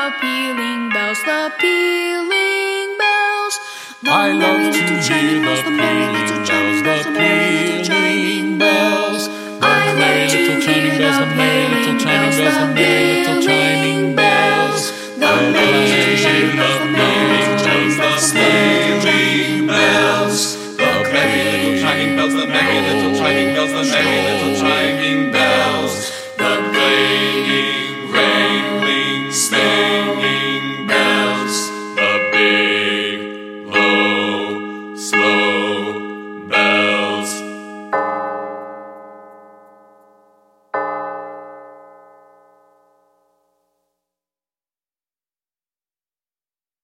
the pealing bells, the pealing bells. The I love merry to little hear chimney bells, the the